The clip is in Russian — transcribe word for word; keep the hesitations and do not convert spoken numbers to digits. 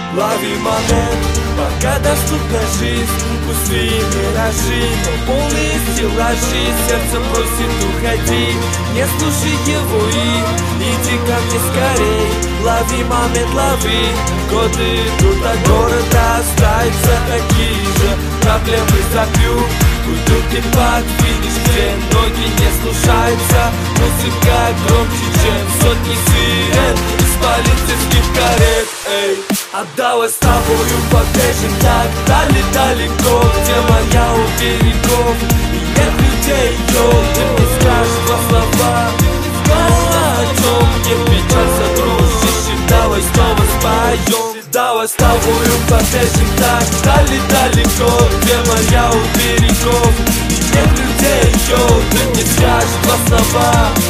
Лови момент, пока доступна жизнь. Пустые миражи, но полные стеллажи. Сердце просит уходи, не слушай его и иди ко мне скорей. Лови момент, лови. Годы идут, а города остаются такие же. Проблемы забью, уйдут и под финиш, где ноги не слушаются. Музыка громче, чем сотни сирен из полицейских карет. Эй, а давай с тобою побежим так дали-далеко, где моя у берегов и нет людей, йоу. Ты мне скажешь два слова, мало о чем мне печалься, дружище. Давай снова споем. Давай с тобою побежим так дали-далеко, где моя у берегов и нет людей, йоу. Ты мне скажешь два слова.